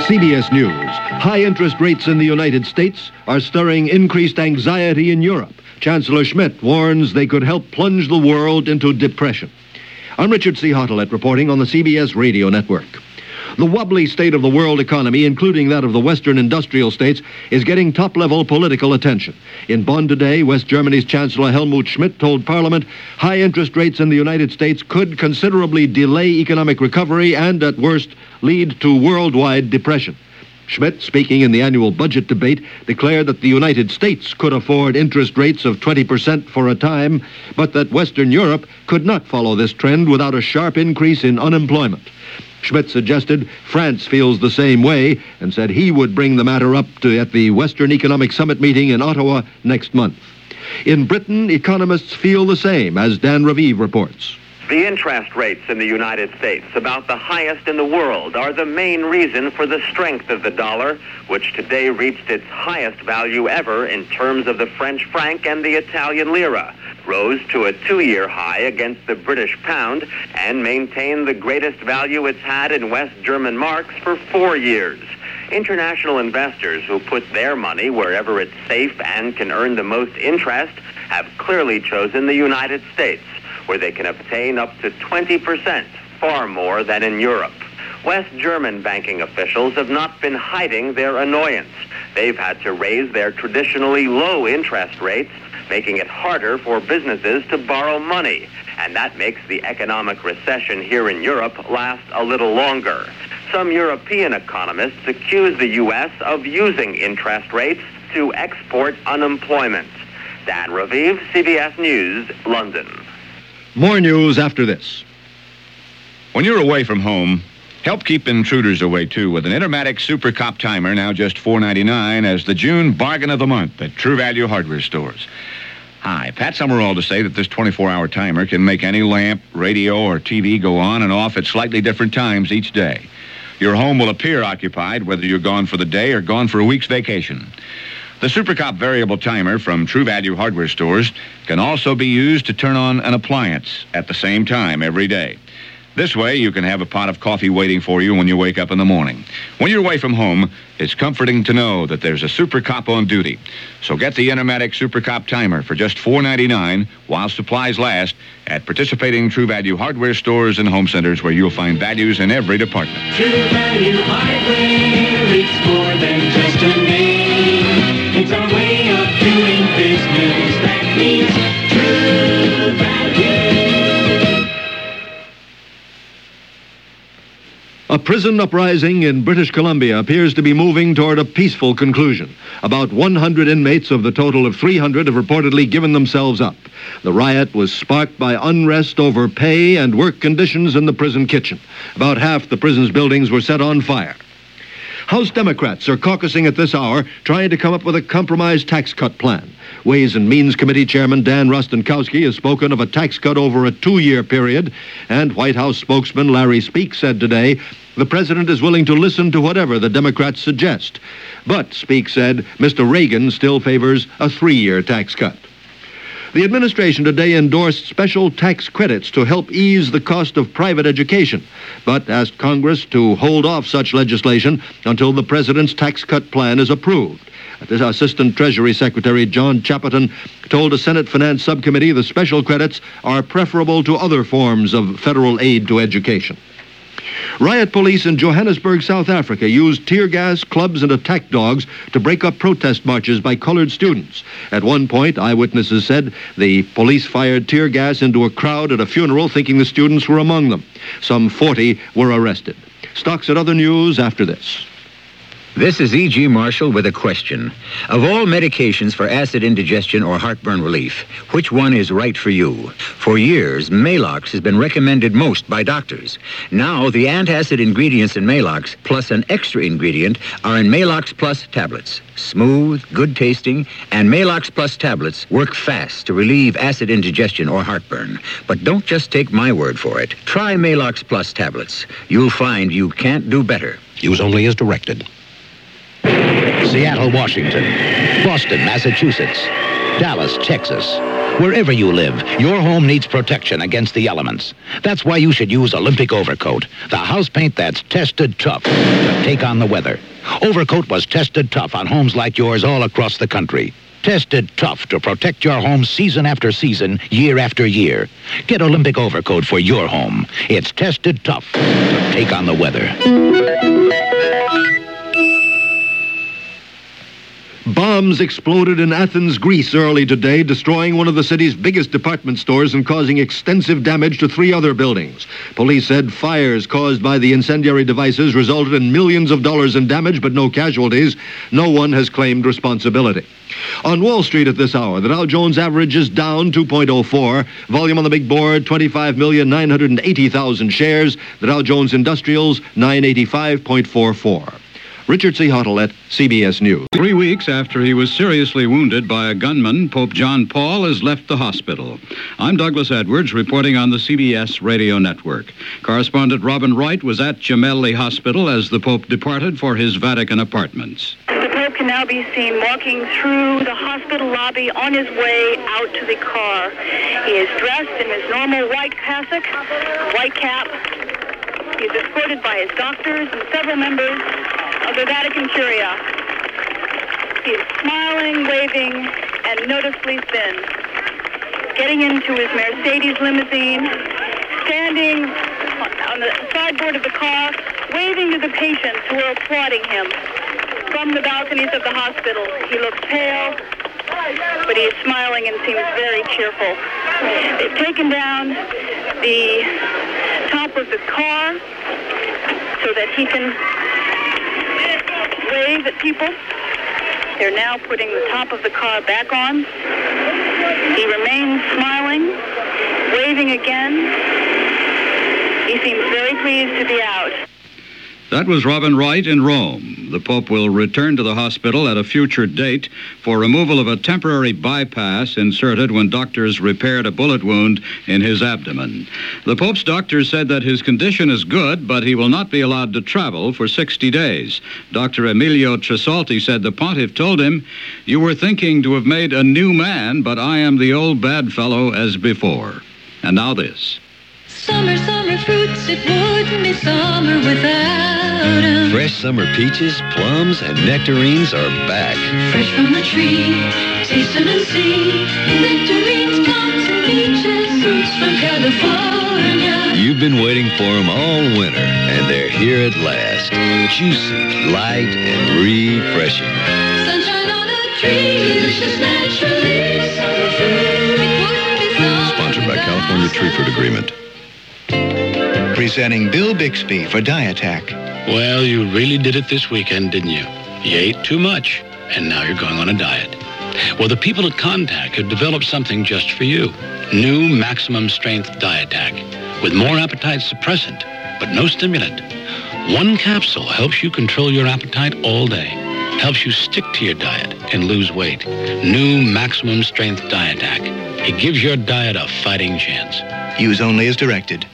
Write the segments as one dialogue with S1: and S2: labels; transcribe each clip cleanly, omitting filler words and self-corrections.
S1: CBS News. High interest rates in the United States are stirring increased anxiety in Europe. Chancellor Schmidt warns they could help plunge the world into depression. I'm Richard C. Hottelet reporting on the CBS Radio Network. The wobbly state of the world economy, including that of the Western industrial states, is getting top-level political attention. In Bonn today, West Germany's Chancellor Helmut Schmidt told Parliament high interest rates in the United States could considerably delay economic recovery and, at worst, lead to worldwide depression. Schmidt, speaking in the annual budget debate, declared that the United States could afford interest rates of 20% for a time, but that Western Europe could not follow this trend without a sharp increase in unemployment. Schmidt suggested France feels the same way and said he would bring the matter up at the Western Economic Summit meeting in Ottawa next month. In Britain, economists feel the same, as Dan Raviv reports.
S2: The interest rates in the United States, about the highest in the world, are the main reason for the strength of the dollar, which today reached its highest value ever in terms of the French franc and the Italian lira, rose to a 2-year high against the British pound, and maintained the greatest value it's had in West German marks for 4 years. International investors who put their money wherever it's safe and can earn the most interest have clearly chosen the United States, where they can obtain up to 20%, far more than in Europe. West German banking officials have not been hiding their annoyance. They've had to raise their traditionally low interest rates, making it harder for businesses to borrow money. And that makes the economic recession here in Europe last a little longer. Some European economists accuse the U.S. of using interest rates to export unemployment. Dan Raviv, CBS News, London.
S1: More news after this.
S3: When you're away from home, help keep intruders away, too, with an Intermatic Super Cop timer, now just $4.99, as the June bargain of the month at True Value hardware stores. Hi, Pat Summerall to say that this 24-hour timer can make any lamp, radio, or TV go on and off at slightly different times each day. Your home will appear occupied, whether you're gone for the day or gone for a week's vacation. The Super Cop variable timer from True Value hardware stores can also be used to turn on an appliance at the same time every day. This way, you can have a pot of coffee waiting for you when you wake up in the morning. When you're away from home, it's comforting to know that there's a Super Cop on duty. So get the Intermatic Super Cop timer for just $4.99 while supplies last at participating True Value hardware stores and home centers, where you'll find values in every department.
S4: True Value Hardware, it's more than just a name. It's our way of doing business. That means True Value.
S1: A prison uprising in British Columbia appears to be moving toward a peaceful conclusion. About 100 inmates of the total of 300 have reportedly given themselves up. The riot was sparked by unrest over pay and work conditions in the prison kitchen. About half the prison's buildings were set on fire. House Democrats are caucusing at this hour, trying to come up with a compromise tax cut plan. Ways and Means Committee Chairman Dan Rostenkowski has spoken of a tax cut over a 2-year period, and White House spokesman Larry Speake said today the president is willing to listen to whatever the Democrats suggest. But, Speake said, Mr. Reagan still favors a 3-year tax cut. The administration today endorsed special tax credits to help ease the cost of private education, but asked Congress to hold off such legislation until the president's tax cut plan is approved. Assistant Treasury Secretary John Chappeton told a Senate Finance Subcommittee the special credits are preferable to other forms of federal aid to education. Riot police in Johannesburg, South Africa, used tear gas, clubs, and attack dogs to break up protest marches by colored students. At one point, eyewitnesses said the police fired tear gas into a crowd at a funeral, thinking the students were among them. Some 40 were arrested. Stocks and other news after this.
S5: This is E.G. Marshall with a question. Of all medications for acid indigestion or heartburn relief, which one is right for you? For years, Maalox has been recommended most by doctors. Now, the antacid ingredients in Maalox, plus an extra ingredient, are in Maalox Plus tablets. Smooth, good tasting, and Maalox Plus tablets work fast to relieve acid indigestion or heartburn. But don't just take my word for it. Try Maalox Plus tablets. You'll find you can't do better.
S6: Use only as directed. Seattle, Washington. Boston, Massachusetts. Dallas, Texas. Wherever you live, your home needs protection against the elements. That's why you should use Olympic Overcoat, the house paint that's tested tough to take on the weather. Overcoat was tested tough on homes like yours all across the country. Tested tough to protect your home season after season, year after year. Get Olympic Overcoat for your home. It's tested tough to take on the weather.
S1: Bombs exploded in Athens, Greece early today, destroying one of the city's biggest department stores and causing extensive damage to 3 other buildings. Police said fires caused by the incendiary devices resulted in millions of dollars in damage, but no casualties. No one has claimed responsibility. On Wall Street at this hour, the Dow Jones average is down 2.04. Volume on the big board, 25,980,000 shares. The Dow Jones Industrials, 985.44. Richard C. Hottle at CBS News.
S7: 3 weeks after he was seriously wounded by a gunman, Pope John Paul has left the hospital. I'm Douglas Edwards, reporting on the CBS radio network. Correspondent Robin Wright was at Gemelli Hospital as the Pope departed for his Vatican apartments.
S8: The Pope can now be seen walking through the hospital lobby on his way out to the car. He is dressed in his normal white cassock, white cap. He's escorted by his doctors and several members of the Vatican Curia. He is smiling, waving, and noticeably thin. Getting into his Mercedes limousine, standing on the sideboard of the car, waving to the patients who are applauding him. From the balconies of the hospital, he looks pale, but he is smiling and seems very cheerful. They've taken down the top of the car so that he can wave at people. They're now putting the top of the car back on. He remains smiling, waving again. He seems very pleased to be out.
S7: That was Robin Wright in Rome. The Pope will return to the hospital at a future date for removal of a temporary bypass inserted when doctors repaired a bullet wound in his abdomen. The Pope's doctors said that his condition is good, but he will not be allowed to travel for 60 days. Dr. Emilio Tresalti said the pontiff told him, "You were thinking to have made a new man, but I am the old bad fellow as before." And now this.
S9: Summer, summer fruits, it wouldn't be summer without 'em.
S10: Fresh summer peaches, plums, and nectarines are back.
S9: Fresh from the tree, taste 'em and see. Nectarines, plums, and peaches, fruits from California.
S10: You've been waiting for them all winter, and they're here at last. Juicy, light, and refreshing.
S9: Sunshine on a tree, delicious naturally. Summer fruit, it wouldn't be summer.
S10: Sponsored by California Tree Fruit Agreement.
S11: Presenting Bill Bixby for Diattack.
S12: Well, you really did it this weekend, didn't you? You ate too much, and now you're going on a diet. Well, the people at Contact have developed something just for you. New Maximum Strength Diattack with more appetite suppressant, but no stimulant. One capsule helps you control your appetite all day. Helps you stick to your diet and lose weight. New Maximum Strength Diattack. It gives your diet a fighting chance.
S11: Use only as directed.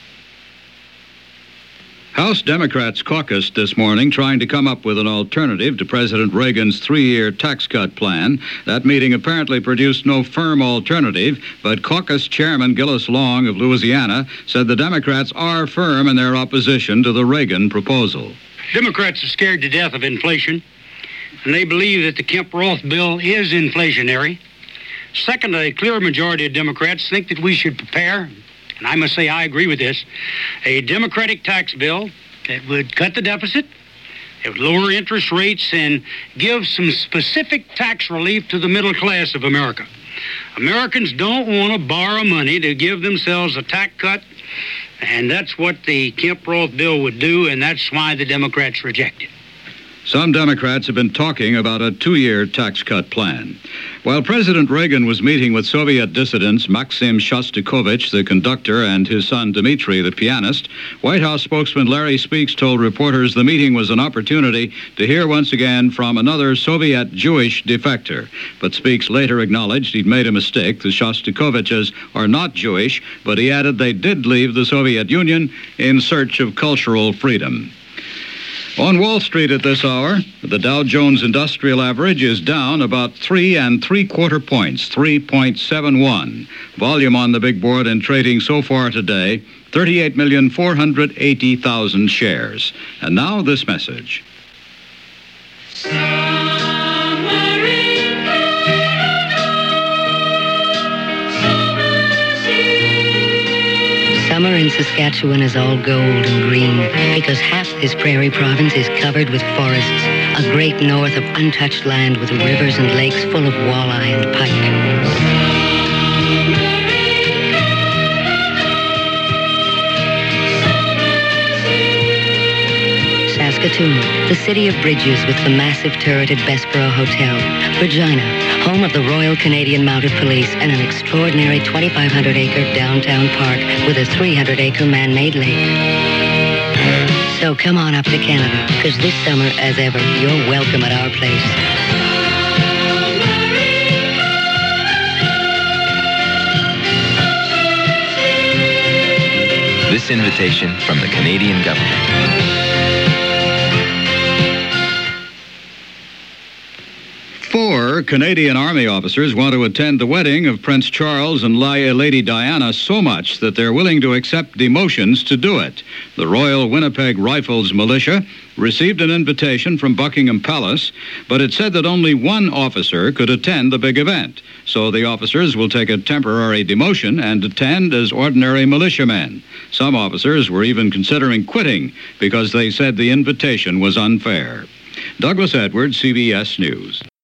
S7: House Democrats caucused this morning trying to come up with an alternative to President Reagan's 3-year tax cut plan. That meeting apparently produced no firm alternative, but caucus chairman Gillis Long of Louisiana said the Democrats are firm in their opposition to the Reagan proposal.
S13: Democrats are scared to death of inflation, and they believe that the Kemp-Roth bill is inflationary. Second, a clear majority of Democrats think that we should prepare, and I must say I agree with this, a Democratic tax bill that would cut the deficit, it would lower interest rates, and give some specific tax relief to the middle class of America. Americans don't want to borrow money to give themselves a tax cut, and that's what the Kemp-Roth bill would do, and that's why the Democrats reject it.
S7: Some Democrats have been talking about a 2-year tax cut plan. While President Reagan was meeting with Soviet dissidents Maxim Shostakovich, the conductor, and his son Dmitry, the pianist, White House spokesman Larry Speakes told reporters the meeting was an opportunity to hear once again from another Soviet Jewish defector. But Speakes later acknowledged he'd made a mistake. The Shostakoviches are not Jewish, but he added they did leave the Soviet Union in search of cultural freedom. On Wall Street at this hour, The Dow Jones Industrial Average is down about 3 3/4 points, 3.71. Volume on the big board and trading so far today, 38,480,000 shares. And now this message.
S14: Summer in Saskatchewan is all gold and green because half this prairie province is covered with forests, a great north of untouched land with rivers and lakes full of walleye and pike. Saskatoon, the city of bridges with the massive turreted Bessborough Hotel. Regina, home of the Royal Canadian Mounted Police and an extraordinary 2,500-acre downtown park with a 300-acre man-made lake. So come on up to Canada, because this summer, as ever, you're welcome at our place.
S15: This invitation from the Canadian government.
S7: 4 Canadian Army officers want to attend the wedding of Prince Charles and Lady Diana so much that they're willing to accept demotions to do it. The Royal Winnipeg Rifles Militia received an invitation from Buckingham Palace, but it said that only one officer could attend the big event. So the officers will take a temporary demotion and attend as ordinary militiamen. Some officers were even considering quitting because they said the invitation was unfair. Douglas Edwards, CBS News.